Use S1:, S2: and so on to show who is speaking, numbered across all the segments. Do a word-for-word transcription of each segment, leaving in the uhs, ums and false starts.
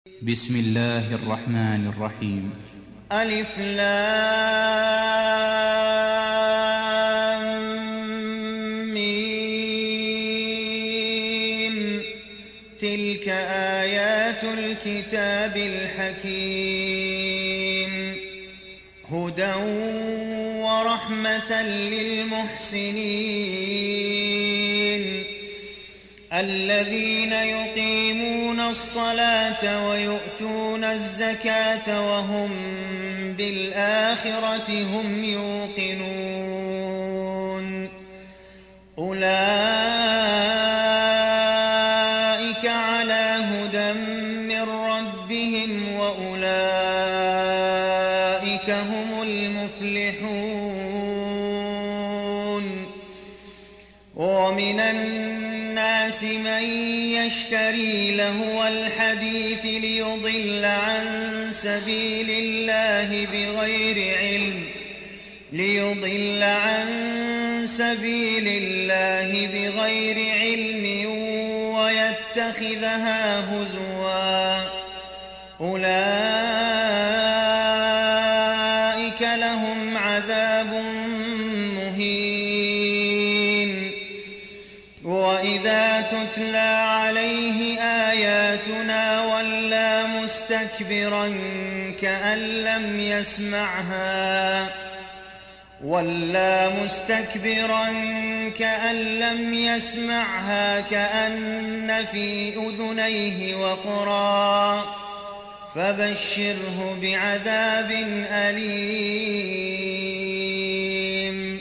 S1: بسم الله الرحمن الرحيم.
S2: ألف لام ميم. تلك آيات الكتاب الحكيم هدى ورحمة للمحسنين الذين يقيمون الصلاة ويؤتون الزكاة وهم بالآخرة هم يوقنون أولئك على هدى من ربهم وأولئك هم المفلحون. ومن الناس من يشتري لهو الحديث ليضل عن سبيل الله بغير علم ليضل عن سبيل الله بغير علم ويتخذها هزوا أولئك لهم عذاب مهين. وإذا تتلى عليه آياتنا ولى مستكبرا كأن لم يسمعها ولى مستكبرا كأن لم يسمعها كأن في أذنيه وقرا فبشره بعذاب أليم.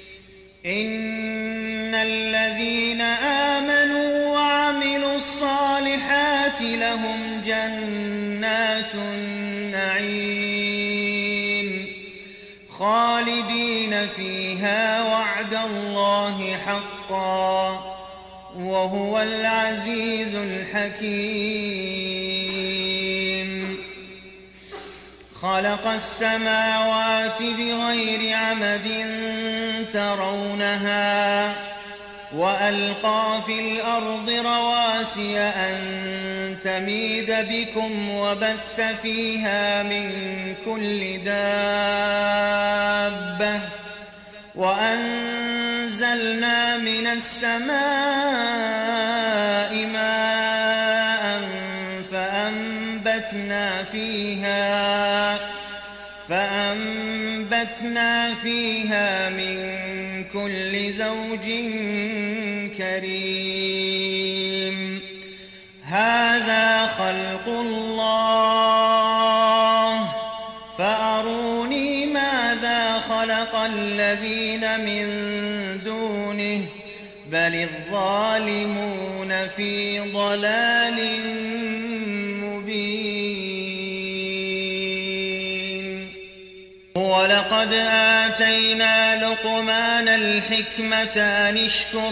S2: إن الذين آمنوا وعملوا الصالحات لهم جنات النعيم خالدين فيها وعد الله حقا وهو العزيز الحكيم. خلق السماوات بغير عمد ترونها وألقى في الأرض رواسي أن تميد بكم وبث فيها من كل دابة وأنزلنا من السماء ماء فأنبتنا فيها فأنبتنا فيها من كل زوج كريم. هذا خلق الله فأروني ماذا خلق الذين من دونه بل الظالمون في ضلال مبين. ولقد آتينا لقمان الحكمة أن اشكر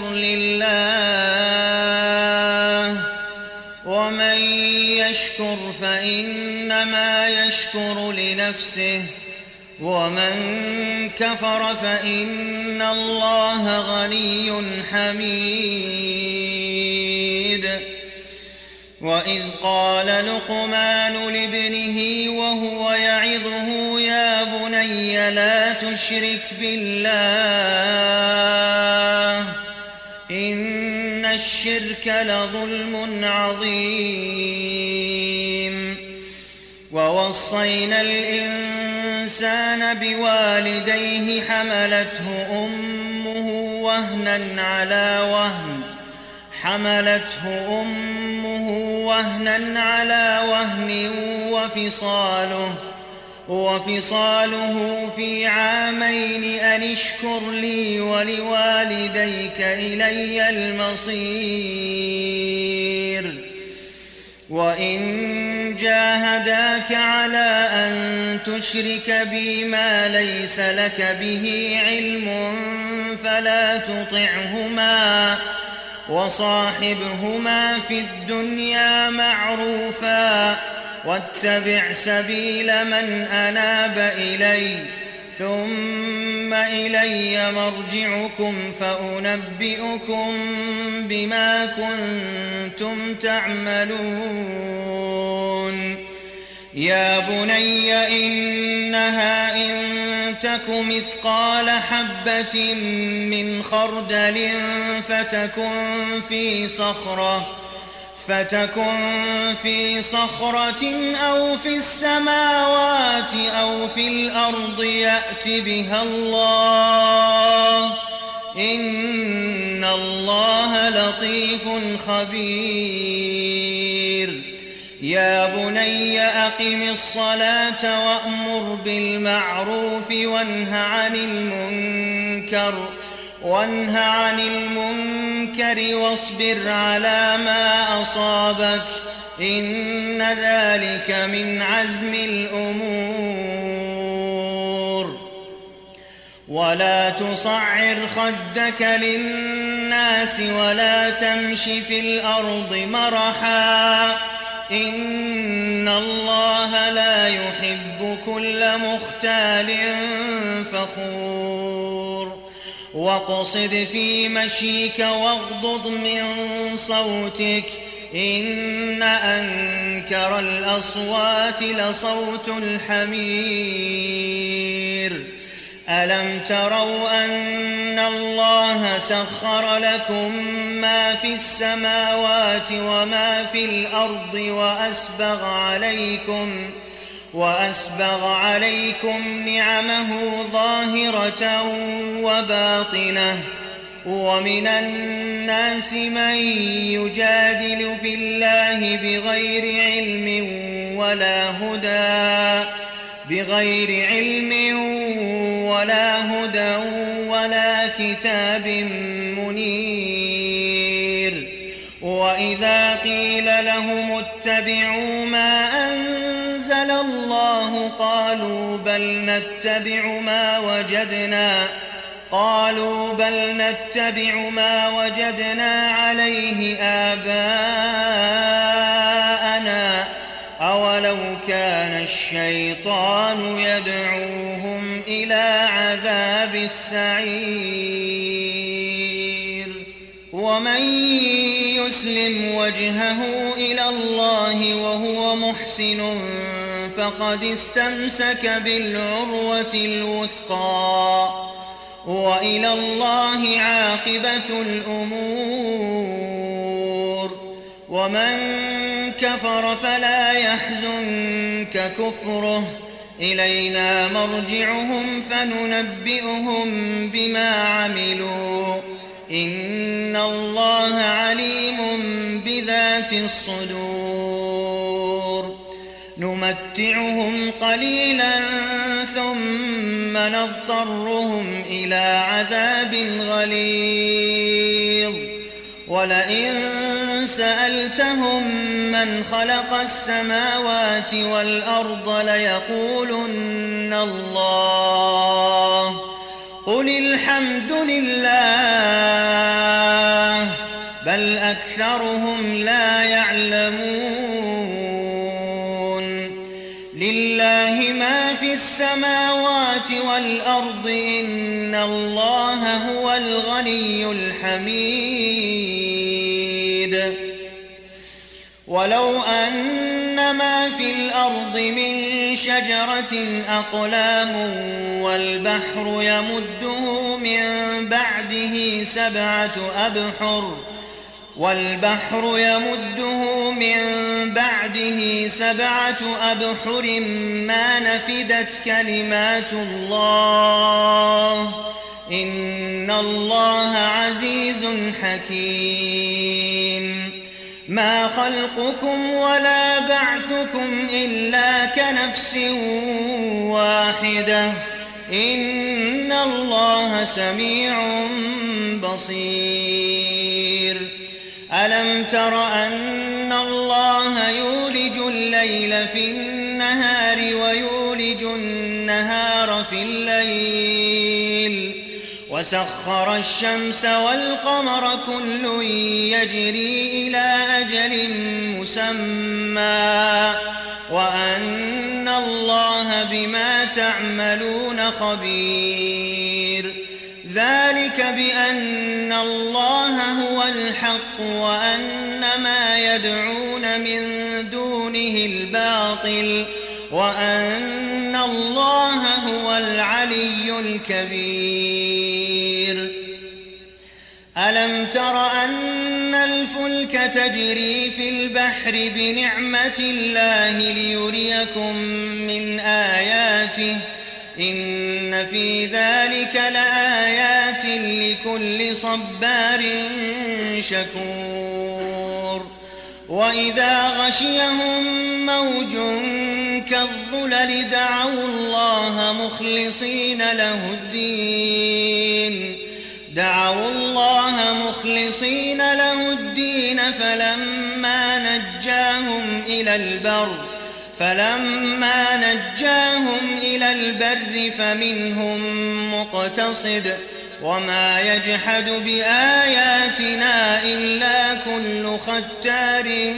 S2: لله ومن يشكر فإنما يشكر لنفسه ومن كفر فإن الله غني حميد. وإذ قال لقمان لابنه وهو يعظه يا بني لا تشرك بالله إن الشرك لظلم عظيم. ووصينا الإنسان بوالديه حملته أمه وهنا على وهن حملته أمه وهنا على وهن وفصاله وفصاله في عامين أن اشكر لي ولوالديك إلي المصير. وإن جاهداك على أن تشرك بي ما ليس لك به علم فلا تطعهما وصاحبهما في الدنيا معروفا واتبع سبيل من أناب إلي ثم إلي مرجعكم فأنبئكم بما كنتم تعملون يا بني إنها إن تك مثقال حبة من خردل فتكن في صخرة فتكن في صخرة أو في السماوات أو في الأرض يأت بها الله إن الله لطيف خبير يا بني أقم الصلاة وأمر بالمعروف وانه عن المنكر وانه عن المنكر واصبر على ما أصابك إن ذلك من عزم الأمور ولا تصعر خدك للناس ولا تمش في الأرض مرحا إن الله لا يحب كل مختال فخور واقصد في مشيك واغضض من صوتك إن أنكر الأصوات لصوت الحمير ألم تروا أن الله سخر لكم ما في السماوات وما في الأرض وأسبغ عليكم وأسبغ عليكم نعمه ظاهرة وباطنة ومن الناس من يجادل في الله بغير علم ولا هدى بغير علم ولا هدى ولا كتاب منير وإذا قيل لهم اتبعوا ما أنزل الله قالوا بل نتبع ما وجدنا قالوا بل نتبع ما وجدنا عليه آباءنا أولو كان الشيطان يدعوهم إلى عذاب السعير ومن يسلم وجهه إلى الله وهو محسن فقد استمسك بالعروة الوثقى وإلى الله عاقبة الأمور ومن كفر فلا يحزنك كفره إلينا مرجعهم فننبئهم بما عملوا إن الله عليم بذات الصدور نمتعهم قليلا ثم نضطرهم إلى عذاب غليظ ولئن سألتهم من خلق السماوات والأرض ليقولن الله قل الحمد لله بل أكثرهم لا يعلمون لله ما في السماوات والأرض إن الله هو الغني الحميد ولو أن ما في الأرض من شجرة أقلام والبحر يمده من بعده سبعة أبحر والبحر يمده من بعده سبعة أبحر ما نفدت كلمات الله إن الله عزيز حكيم ما خلقكم ولا بعثكم إلا كنفس واحدة إن الله سميع بصير ألم تر أن الله يولج الليل في النهار ويولج النهار في الليل وسخر الشمس والقمر كل يجري إلى أجل مسمى وأن الله بما تعملون خبير ذلك بأن الله هو الحق وأن ما يدعون من دونه بالباطل وأن الله هو العلي الكبير. ألم تر أن الفلك تجري في البحر بنعمة الله ليريكم من آياته إن في ذلك لآيات لكل صبار شكور. وإذا غشيهم موج كالظلل دعوا الله مخلصين له الدين دعوا الله مخلصين له الدين فلما نجاهم إلى البر فلما نجاهم إلى البر فمنهم مقتصد وما يجحد بآياتنا إلا كل ختار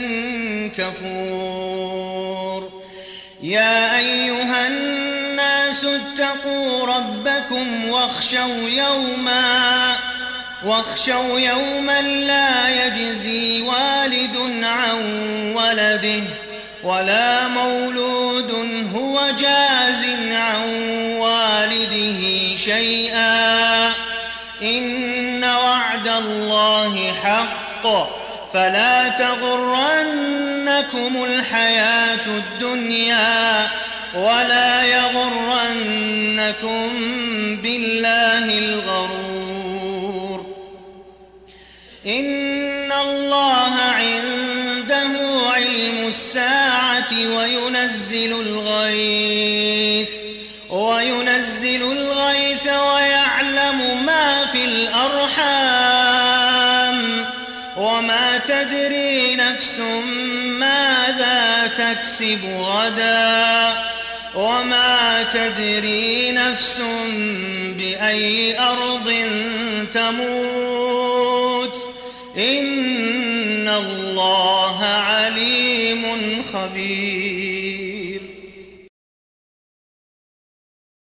S2: كفور. يا أيها الناس اتقوا ربكم واخشوا يوما واخشوا يوما لا يجزي والد عن ولده ولا مولود هو جاز عن والده شيئا إن وعد الله حق فلا تغرنكم الحياة الدنيا ولا يغرنكم بالله الغرور. إن الله عنده علم الساعة وينزل الغيث وينزل الغيث ويعلم ما في الأرحام وما تدري نفس ماذا تكسب غدا وما تدري نفس بأي أرض تموت إن الله عليم خبير.